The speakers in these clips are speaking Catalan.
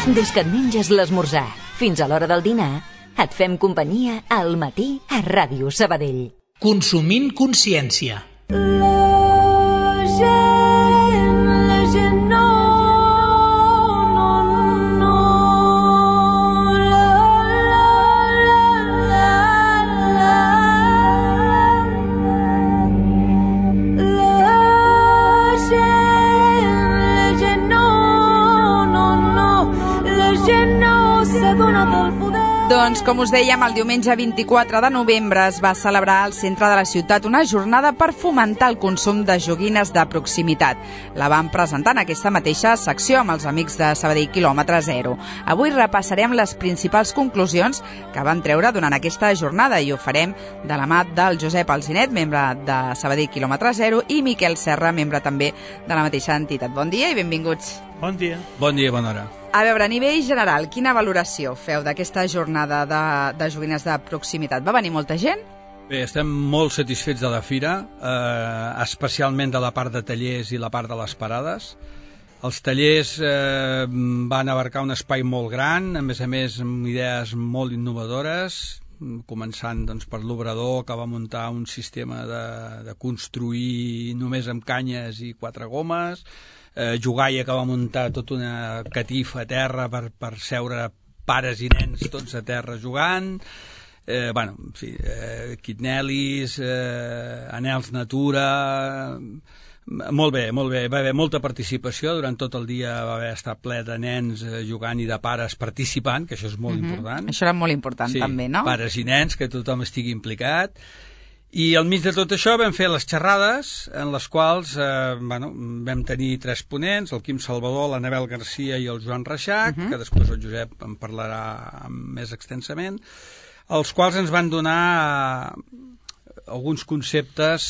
Des que et menges l'esmorzar fins a l'hora del dinar, et fem companyia al matí a Ràdio Sabadell. Consumint consciència. Doncs, com us dèiem, el diumenge 24 de novembre es va celebrar al centre de la ciutat una jornada per fomentar el consum de joguines de proximitat. La vam presentar en aquesta mateixa secció amb els amics de Sabadell Kilòmetre Zero. Avui repassarem les principals conclusions que van treure durant aquesta jornada i ho farem de la mà del Josep Alzinet, membre de Sabadell Kilòmetre Zero, i Miquel Serra, membre també de la mateixa entitat. Bon dia i benvinguts. Bon dia. Bon dia, bona hora. A veure, a nivell general, quina valoració feu d'aquesta jornada de joguines de proximitat? Va venir molta gent? Bé, estem molt satisfets de la fira, especialment de la part de tallers i la part de les parades. Els tallers van abarcar un espai molt gran, a més amb idees molt innovadores, començant doncs, per l'obrador, que va muntar un sistema de construir només amb canyes i 4 gomes, Jugaia, que va muntar tota una catifa a terra per seure pares i nens tots a terra jugant, Quitnelis, Anels Natura. Molt bé, va haver molta participació, durant tot el dia va haver estat ple de nens jugant i de pares participant, que això és molt important. Això era molt important, sí, també, no? Pares i nens, que tothom estigui implicat. I al mig de tot això vam fer les xerrades, en les quals vam tenir 3 ponents, el Quim Salvador, l'Anabel Garcia i el Joan Reixac, que després el Josep en parlarà més extensament, els quals ens van donar alguns conceptes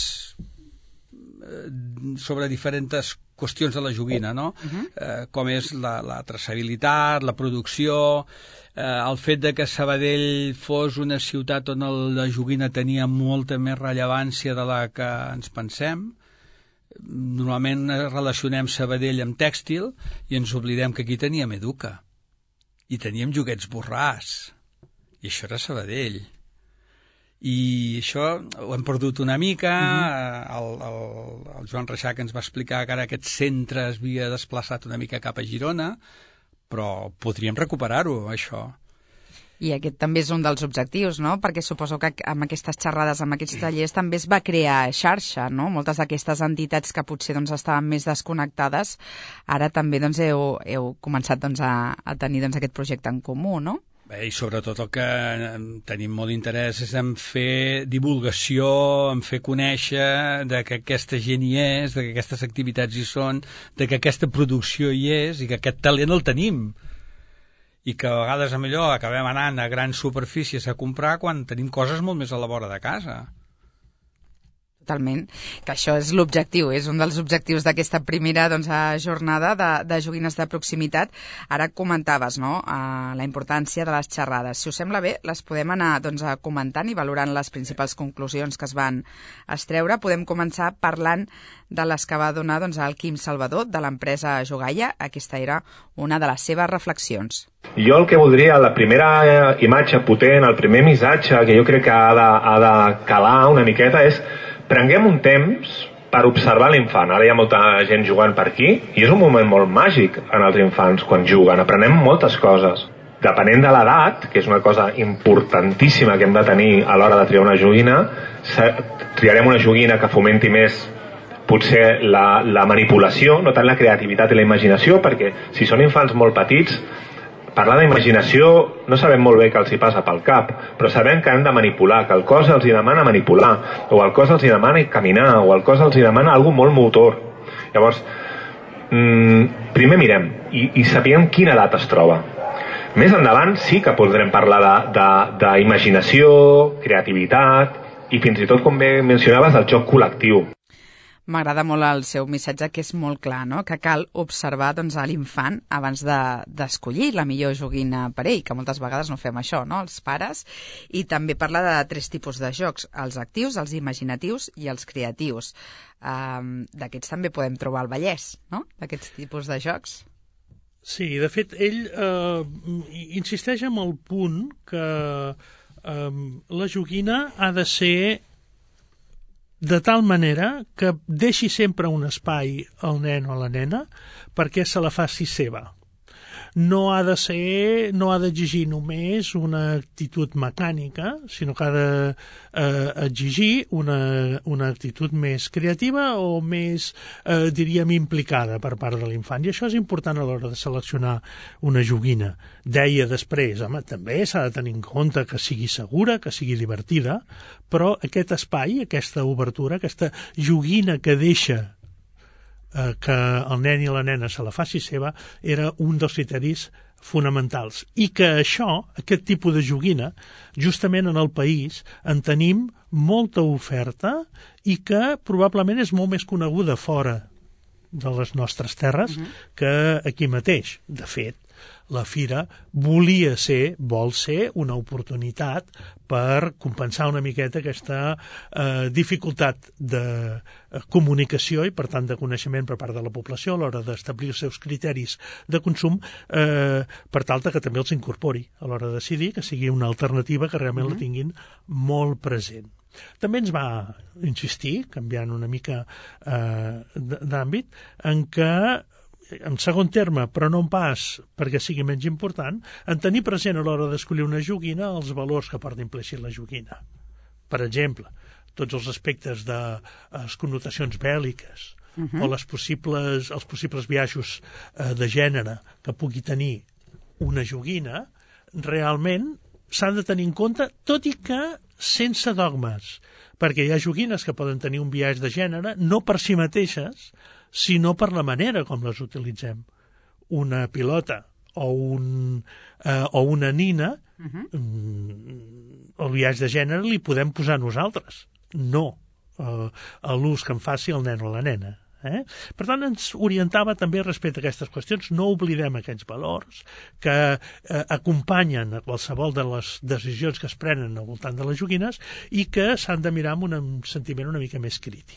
sobre diferents qüestions de la joguina, no? Com és la traçabilitat, la producció, el fet de que Sabadell fos una ciutat on la joguina tenia molta més rellevància de la que ens pensem. Normalment relacionem Sabadell amb tèxtil i ens oblidem que aquí teníem Educa i teníem Joguets Borràs i això era Sabadell. I això ho hem perdut una mica. El Joan Reixac ens va explicar que ara aquest centre es havia desplaçat una mica cap a Girona, però podríem recuperar-ho, això. I aquest també és un dels objectius, no? Perquè suposo que amb aquestes xerrades, amb aquests tallers, també es va crear xarxa, no? Moltes d'aquestes entitats que potser estaven més desconnectades, ara també heu començat a tenir aquest projecte en comú, no? Bé, i sobretot el que tenim molt interès és en fer divulgació, en fer conèixer de que aquesta gent hi és, de que aquestes activitats hi són, de que aquesta producció hi és i que aquest talent el tenim. I que a vegades millor acabem anant a grans superfícies a comprar quan tenim coses molt més a la vora de casa. Totalment, que això és l'objectiu, és un dels objectius d'aquesta primera jornada de joguines de proximitat. Ara comentaves, no?, la importància de les xerrades. Si us sembla bé, les podem anar comentant i valorant les principals conclusions que es van extreure. Podem començar parlant de les que va donar el Quim Salvador, de l'empresa Jugaia. Aquesta era una de les seves reflexions. Jo el que voldria, la primera imatge potent, el primer missatge que jo crec que ha de calar una miqueta és: prenguem un temps per observar l'infant. Ara hi ha molta gent jugant per aquí i és un moment molt màgic en els infants quan juguen. Aprenem moltes coses. Depenent de l'edat, que és una cosa importantíssima que hem de tenir a l'hora de triar una joguina, triarem una joguina que fomenti més potser la manipulació, no tant la creativitat i la imaginació, perquè si són infants molt petits, parlar d'imaginació no sabem molt bé què els hi passa pel cap, però sabem que han de manipular, que el cos els hi demana manipular, o el cos els hi demana caminar, o el cos els hi demana alguna molt motor. Llavors, primer mirem i sapiguem quina edat es troba. Més endavant sí que podrem parlar d'imaginació, creativitat i fins i tot, com bé mencionaves, el joc col·lectiu. M'agrada molt el seu missatge, que és molt clar, no?, que cal observar l'infant abans d'escollir la millor joguina per ell, que moltes vegades no fem això, no?, els pares. I també parla de 3 tipus de jocs: els actius, els imaginatius i els creatius. D'aquests també podem trobar al Vallès, no?, d'aquests tipus de jocs. Sí, de fet, ell insisteix en el punt que la joguina ha de ser de tal manera que deixi sempre un espai al nen o a la nena perquè se la faci seva. No ha d'exigir només una actitud mecànica, sinó que ha d'exigir una actitud més creativa o més, diríem, implicada per part de l'infant. I això és important a l'hora de seleccionar una joguina. Deia després, home, també s'ha de tenir en compte que sigui segura, que sigui divertida, però aquest espai, aquesta obertura, aquesta joguina que deixa que el nen i la nena se la faci seva, era un dels criteris fonamentals. I que aquest tipus de joguina, justament en el país, en tenim molta oferta i que probablement és molt més coneguda fora de les nostres terres que aquí mateix. De fet, la fira vol ser una oportunitat per compensar una miqueta aquesta dificultat de comunicació i, per tant, de coneixement per part de la població a l'hora d'establir els seus criteris de consum per tal que també els incorpori a l'hora de decidir, que sigui una alternativa que realment la tinguin molt present. També ens va insistir, canviant una mica d'àmbit, en que en segon terme, però no pas perquè sigui menys important, en tenir present a l'hora d'escollir una joguina els valors que porta implícit la joguina. Per exemple, tots els aspectes de les connotacions bèl·liques o els possibles biaixos de gènere que pugui tenir una joguina, realment s'han de tenir en compte, tot i que sense dogmes, perquè hi ha joguines que poden tenir un biaix de gènere no per si mateixes, sinó per la manera com les utilitzem. Una pilota o una nina, el biaix de gènere li podem posar nosaltres, no a l'ús que en faci el nen o la nena. Per tant, ens orientava també respecte a aquestes qüestions. No oblidem aquests valors que acompanyen a qualsevol de les decisions que es prenen al voltant de les joguines i que s'han de mirar amb un sentiment una mica més crític.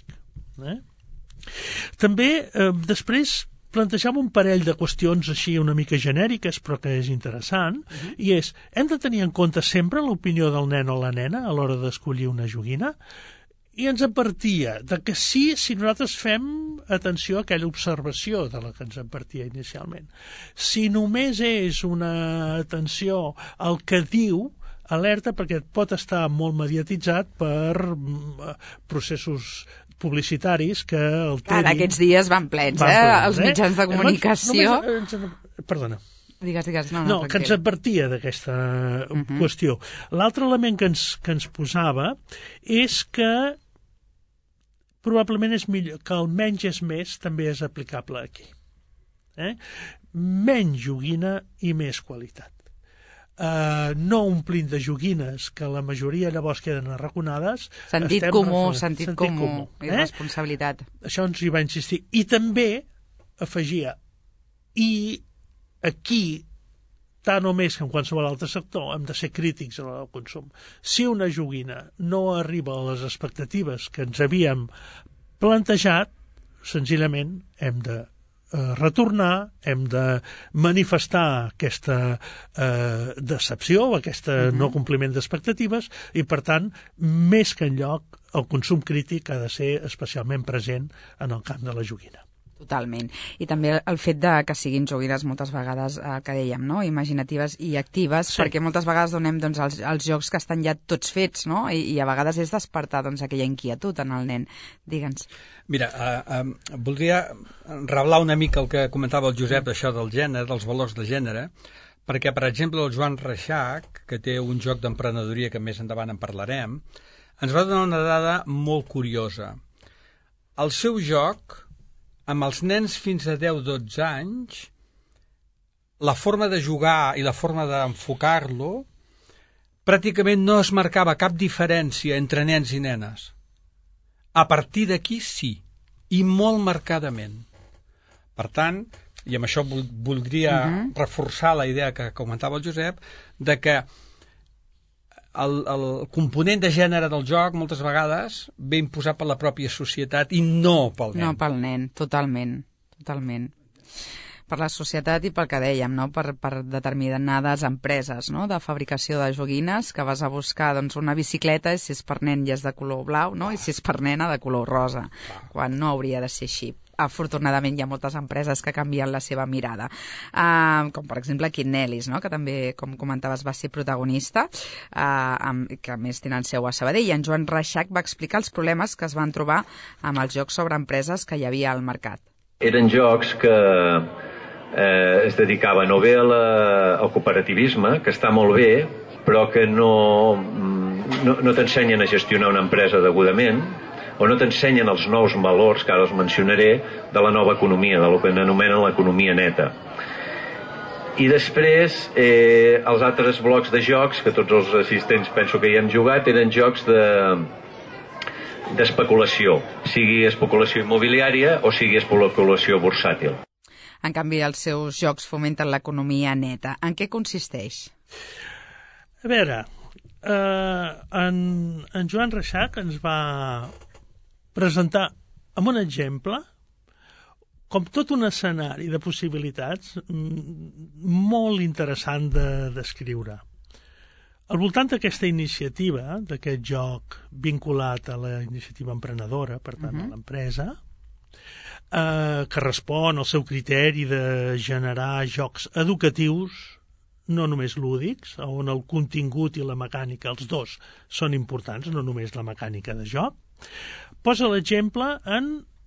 També, després, plantejava un parell de qüestions així una mica genèriques, però que és interessant, i és, hem de tenir en compte sempre l'opinió del nen o la nena a l'hora d'escollir una joguina? I ens advertia de que sí, si nosaltres fem atenció a aquella observació de la que ens advertia inicialment. Si només és una atenció al que diu, alerta, perquè pot estar molt mediatitzat per processos publicitaris que alterin... Ara, aquests dies van plens, els mitjans de comunicació. Perdona. Digues. No, que ens advertia d'aquesta qüestió. L'altre element que ens posava és que probablement és millor, que el menys és més també és aplicable aquí. Menys joguina i més qualitat. No omplint de joguines que la majoria llavors queden arraconades. Sentit comú i responsabilitat. Això ens hi va insistir. I també afegia, i aquí, tant o més que en qualsevol altre sector, hem de ser crítics a l'hora del consum. Si una joguina no arriba a les expectatives que ens havíem plantejat, senzillament hem de retornar, hem de manifestar aquesta decepció, aquest no compliment d'expectatives, i per tant, més que enlloc, el consum crític ha de ser especialment present en el camp de la joguina. Totalment. I també el fet de que siguin joguines moltes vegades, que dèiem, no? Imaginatives i actives, perquè moltes vegades donem els jocs que estan ja tots fets, no? I a vegades és despertar aquella inquietud en el nen. Digue'ns. Mira, voldria reblar una mica el que comentava el Josep, això del gènere, dels valors de gènere, perquè, per exemple, el Joan Reixac, que té un joc d'emprenedoria que més endavant en parlarem, ens va donar una dada molt curiosa. El seu joc, amb els nens fins a 10-12 anys, la forma de jugar i la forma d'enfocar-lo pràcticament no es marcava cap diferència entre nens i nenes. A partir d'aquí sí, i molt marcadament. Per tant, i amb això voldria reforçar la idea que comentava el Josep, de que el component de gènere del joc moltes vegades ve imposat per la pròpia societat i no pel nen. No pel nen, totalment. per la societat i pel que dèiem, no? per determinades empreses, no? De fabricació de joguines, que vas a buscar doncs, una bicicleta i si és per nen ja és de color blau, no? I si és per nena de color rosa, quan no hauria de ser així. Afortunadament hi ha moltes empreses que canvien la seva mirada, com per exemple Quinellis, no? Que també, com comentaves, va ser protagonista, que a més tenen seu a Sabadell, i en Joan Reixac va explicar els problemes que es van trobar amb els jocs sobre empreses que hi havia al mercat. Eren jocs que es dedicaven o bé al cooperativisme, que està molt bé, però que no t'ensenyen a gestionar una empresa degudament, o no t'ensenyen els nous valors, que ara els mencionaré, de la nova economia, del que anomenen l'economia neta. I després, els altres blocs de jocs, que tots els assistents penso que hi hem jugat, eren jocs d'especulació, sigui especulació immobiliària o sigui especulació bursàtil. En canvi, els seus jocs fomenten l'economia neta. En què consisteix? A veure, en Joan Reixac ens va presentar amb un exemple com tot un escenari de possibilitats molt interessant de descriure. Al voltant d'aquesta iniciativa, d'aquest joc vinculat a la iniciativa emprenedora, per tant a l'empresa, que respon al seu criteri de generar jocs educatius, no només lúdics, on el contingut i la mecànica, els dos, són importants, no només la mecànica de joc, posa l'exemple en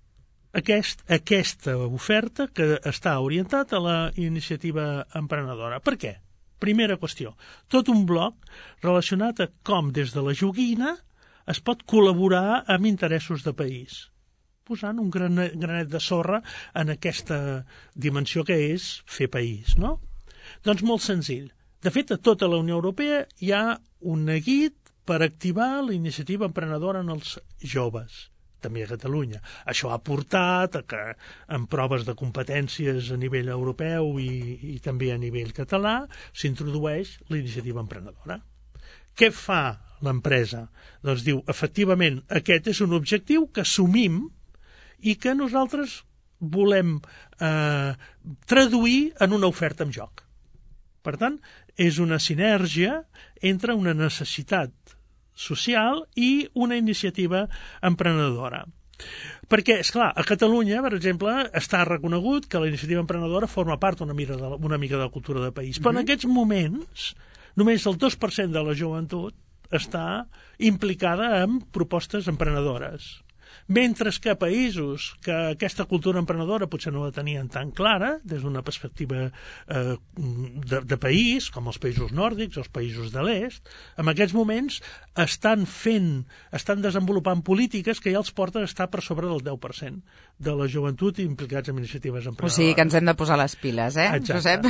aquesta oferta que està orientat a la iniciativa emprenedora. Per què? Primera qüestió, tot un bloc relacionat a com des de la joguina es pot col·laborar amb interessos de país, posant un granet de sorra en aquesta dimensió que és fer país, no? Doncs molt senzill. De fet, a tota la Unió Europea hi ha un neguit per activar la iniciativa emprenedora en els joves, també a Catalunya. Això ha portat a que en proves de competències a nivell europeu i també a nivell català s'introdueix la iniciativa emprenedora. Què fa l'empresa? Doncs diu, efectivament, aquest és un objectiu que assumim i que nosaltres volem traduir en una oferta amb joc. Per tant, és una sinergia entre una necessitat social i una iniciativa emprenedora. Perquè, esclar, a Catalunya, per exemple, està reconegut que la iniciativa emprenedora forma part una mica de la cultura de país. Però en aquests moments, només el 2% de la joventut està implicada en propostes emprenedores. Mentre que a països que aquesta cultura emprenedora potser no la tenien tan clara, des d'una perspectiva de país, com els països nòrdics, els països de l'est, en aquests moments estan desenvolupant polítiques que ja els porten a estar per sobre del 10% de la joventut implicats en iniciatives emprenedores. O sigui que ens hem de posar les piles, Josep?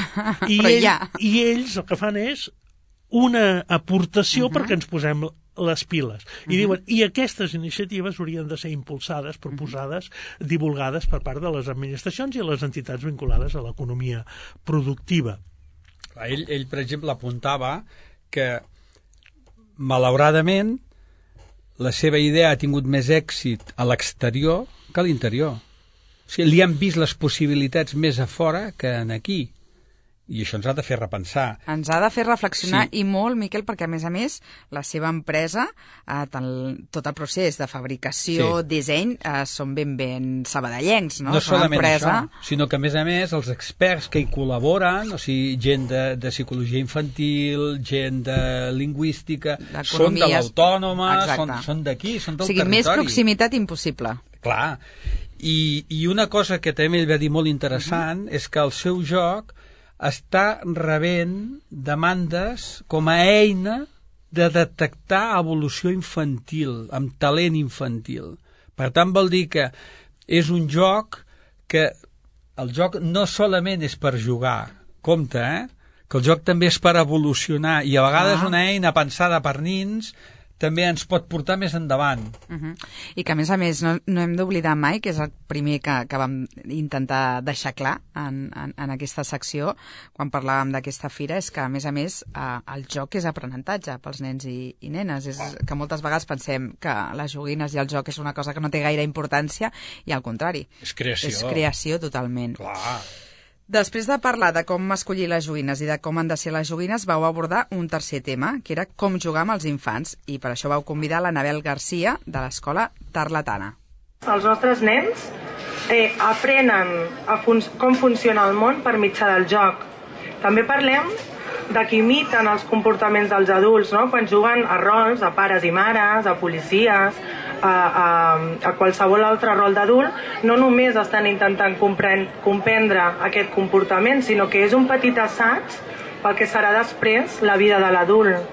I ells el que fan és una aportació perquè ens posem les piles. I diuen, i aquestes iniciatives haurien de ser impulsades, proposades, divulgades per part de les administracions i les entitats vinculades a l'economia productiva. Ell, per exemple, apuntava que, malauradament, la seva idea ha tingut més èxit a l'exterior que a l'interior. O sigui, li han vist les possibilitats més a fora que aquí. I això ens ha de fer repensar. Ens ha de fer reflexionar, sí. I molt, Miquel, perquè, a més, la seva empresa, tot el procés de fabricació, disseny, són ben sabadellencs, no? No solament això, sinó que, a més, els experts que hi col·laboren, o sigui, gent de psicologia infantil, gent de lingüística, són de l'Autònoma, són d'aquí, són del territori. O sigui, més proximitat impossible. Clar. I una cosa que també ell va dir molt interessant és que el seu joc està rebent demandes com a eina de detectar evolució infantil, amb talent infantil. Per tant, vol dir que és un joc que el joc no solament és per jugar, compte, que el joc també és per evolucionar, i a vegades una eina pensada per nins també ens pot portar més endavant. I que, a més, no hem d'oblidar mai, que és el primer que vam intentar deixar clar en aquesta secció, quan parlàvem d'aquesta fira, és que, a més, el joc és aprenentatge pels nens i nenes. És que moltes vegades pensem que les joguines i el joc és una cosa que no té gaire importància, i al contrari. És creació. És creació, totalment. Clar. Després de parlar de com escollir les joguines i de com han de ser les joguines, vau abordar un tercer tema, que era com jugar amb els infants, i per això vau convidar l'Anabel Garcia, de l'Escola Tarlatana. Els nostres nens aprenen com funciona el món per mitjà del joc. També parlem de que imiten els comportaments dels adults, no? Quan juguen a rols, a pares i mares, a policies, a qualsevol altre rol d'adult, no només estan intentant comprendre aquest comportament, sinó que és un petit assaig pel que serà després la vida de l'adult.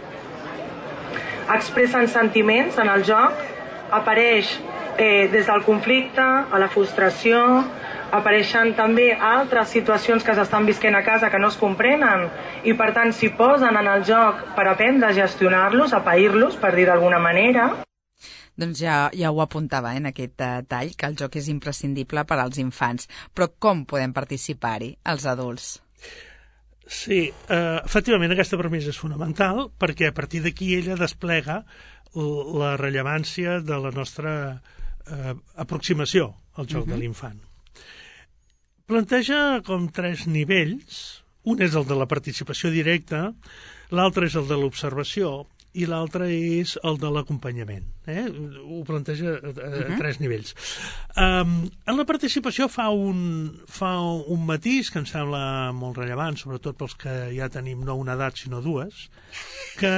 Expressen sentiments en el joc, apareix des del conflicte a la frustració, apareixen també altres situacions que s'estan visquent a casa que no es comprenen i per tant s'hi posen en el joc per aprendre a gestionar-los, a pair-los, per dir d'alguna manera. Doncs ja ho apuntava en aquest tall, que el joc és imprescindible per als infants. Però com podem participar-hi els adults? Sí, efectivament aquesta premissa és fonamental perquè a partir d'aquí ella desplega la rellevància de la nostra aproximació al joc de l'infant. Planteja com 3 nivells. Un és el de la participació directa, l'altre és el de l'observació i l'altre és el de l'acompanyament. Ho planteja a 3 nivells. En la participació fa un matís que em sembla molt rellevant, sobretot pels que ja tenim no una edat sinó 2, que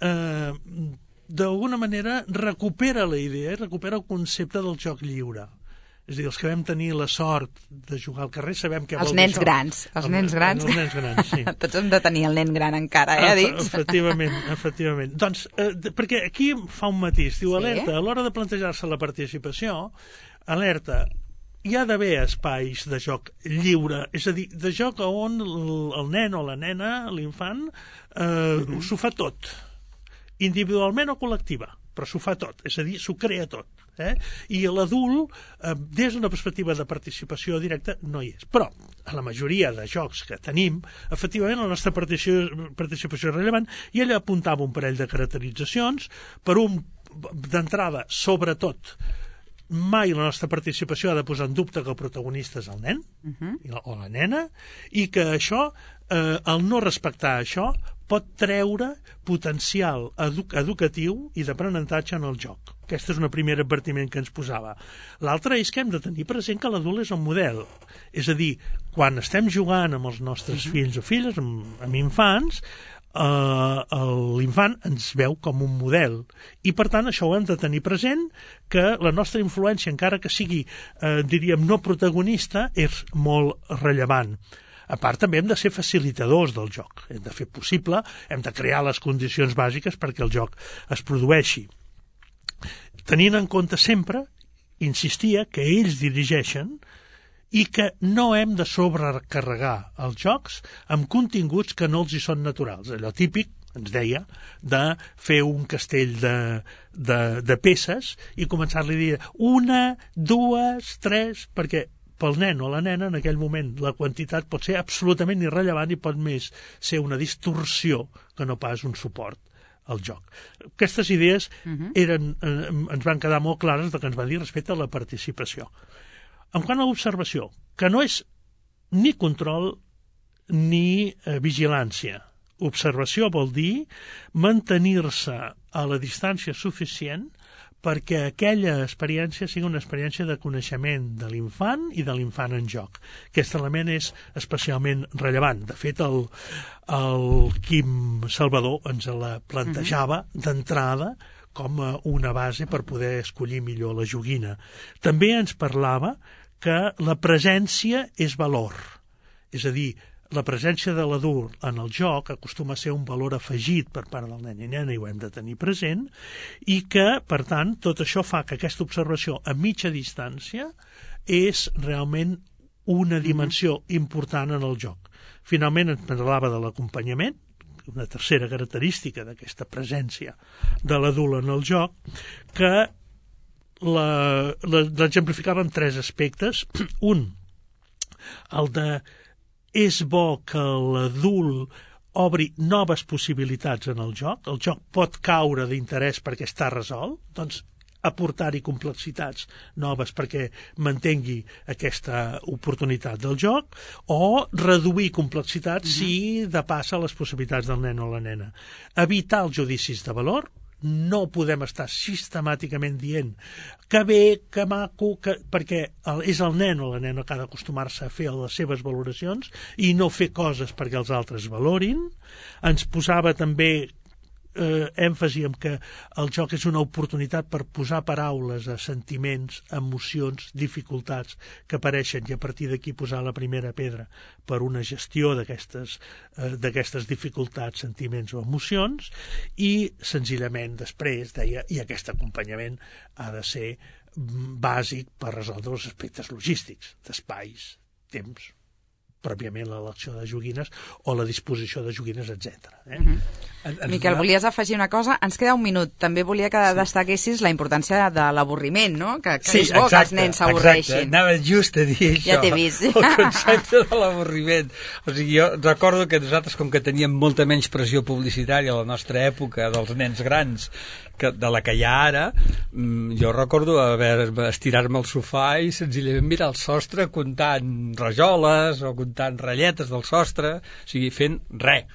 d'alguna manera recupera la idea, recupera el concepte del joc lliure. És a dir, els que vam tenir la sort de jugar al carrer sabem què vol dir això. Els nens grans, sí. Tots hem de tenir el nen gran encara, a dins. Efectivament. Doncs, perquè aquí fa un matís. Diu, alerta, a l'hora de plantejar-se la participació, alerta, hi ha d'haver espais de joc lliure, és a dir, de joc on el nen o la nena, l'infant, s'ho fa tot, individualment o col·lectiva, però s'ho fa tot, és a dir, s'ho crea tot. I l'adult, des d'una perspectiva de participació directa, no hi és. Però, a la majoria de jocs que tenim, efectivament, la nostra participació és rellevant, i ella apuntava un parell de caracteritzacions, d'entrada, sobretot, mai la nostra participació ha de posar en dubte que el protagonista és el nen o la nena, i que això, el no respectar això, pot treure potencial educatiu i d'aprenentatge en el joc. Aquest és un primer advertiment que ens posava. L'altre és que hem de tenir present que l'adult és un model. És a dir, quan estem jugant amb els nostres fills o filles, amb infants, l'infant ens veu com un model. I, per tant, això ho hem de tenir present, que la nostra influència, encara que sigui, diríem, no protagonista, és molt rellevant. A part, també hem de ser facilitadors del joc. Hem de fer possible, hem de crear les condicions bàsiques perquè el joc es produeixi. Tenint en compte sempre, insistia, que ells dirigeixen i que no hem de sobrecarregar els jocs amb continguts que no els hi són naturals. Allò típic, ens deia, de fer un castell de peces i començar-li a dir 1, 2, 3, perquè pel nen o la nena, en aquell moment, la quantitat pot ser absolutament irrellevant i pot més ser una distorsió que no pas un suport al joc. Aquestes idees ens van quedar molt clares del que ens va dir respecte a la participació. En quant a l'observació, que no és ni control ni vigilància. Observació vol dir mantenir-se a la distància suficient perquè aquella experiència sigui una experiència de coneixement de l'infant i de l'infant en joc. Aquest element és especialment rellevant. De fet, el Quim Salvador ens la plantejava d'entrada com a una base per poder escollir millor la joguina. També ens parlava que la presència és valor. És a dir, la presència de l'adult en el joc acostuma a ser un valor afegit per part del nen i nena i ho hem de tenir present i que, per tant, tot això fa que aquesta observació a mitja distància és realment una dimensió important en el joc. Finalment ens parlava de l'acompanyament, una tercera característica d'aquesta presència de l'adult en el joc, que l'exemplificava en 3 aspectes. Un, el de és bo que l'adult obri noves possibilitats en el joc pot caure d'interès perquè està resolt, doncs aportar-hi complexitats noves perquè mantengui aquesta oportunitat del joc, o reduir complexitats si depassa les possibilitats del nen o la nena. Evitar els judicis de valor. No podem estar sistemàticament dient que bé, que maco, perquè és el nen o la nena que ha d'acostumar-se a fer les seves valoracions i no fer coses perquè els altres valorin. Ens posava també èmfasi en que el joc és una oportunitat per posar paraules a sentiments, emocions, dificultats que apareixen, i a partir d'aquí posar la primera pedra per una gestió d'aquestes dificultats, sentiments o emocions. I senzillament després deia, i aquest acompanyament ha de ser bàsic per resoldre els aspectes logístics, d'espais, temps, pròpiament l'elecció de joguines o la disposició de joguines, etc. Miquel, volies afegir una cosa? Ens queda un minut. També volia que destaquessis la importància de l'avorriment, no? Que és bo que els nens s'avorreixin. Anava just a dir això. Ja t'he vist. El concepte de l'avorriment. O sigui, jo recordo que nosaltres, com que teníem molta menys pressió publicitària a la nostra època dels nens grans de la que hi ha ara, jo recordo estirar-me al sofà i senzillament mirar el sostre comptant rajoles o comptant ratlletes del sostre, o sigui, fent res,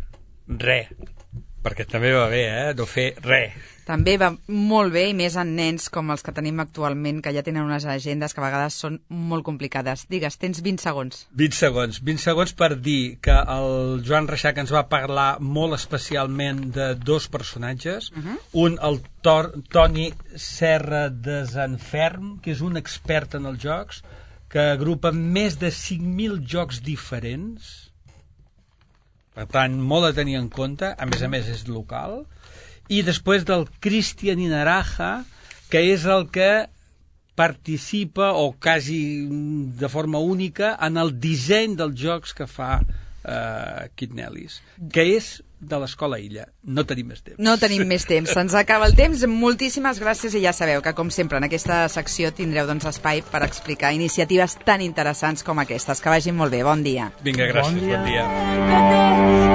perquè també va bé, no fer res. També va molt bé, i més en nens com els que tenim actualment, que ja tenen unes agendes que a vegades són molt complicades. Digues, tens 20 segons. 20 segons per dir que el Joan Reixac ens va parlar molt especialment de dos personatges. Un, el Toni Serra de Zanferm, que és un expert en els jocs, que agrupa més de 5.000 jocs diferents. Per tant, molt a tenir en compte, a més és local. I després del Cristian Inaraja, que és el que participa, o quasi de forma única, en el disseny dels jocs que fa Kid Nelis, que és de l'Escola Illa. No tenim més temps. No tenim més temps, se'ns acaba el temps. Moltíssimes gràcies, i ja sabeu que, com sempre, en aquesta secció tindreu espai per explicar iniciatives tan interessants com aquestes. Que vagin molt bé, bon dia. Vinga, gràcies, bon dia.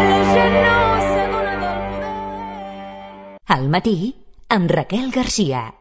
Al matí, amb Raquel Garcia.